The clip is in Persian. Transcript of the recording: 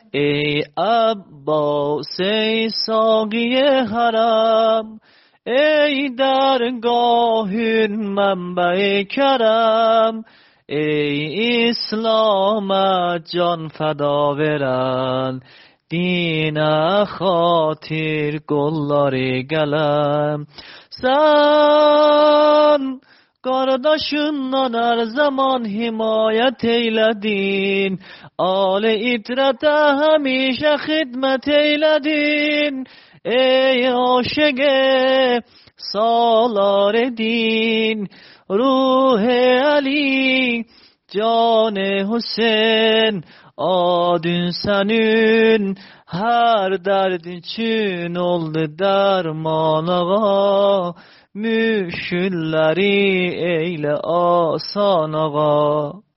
ای عباس ای ساقی حرم، ای درگاه منبع کرم، ای اسلامت جان فدا veren dine خاطر gulları gelem. Sen kardeşinden her zaman himayet eyledin, âl-i itrete hemişe hidmet eyledin. Ey aşık salar din, ruh Ali can Hüseyin, adın senin her derdin için oldu derman ağa. Müşkülleri eyle asan ağa.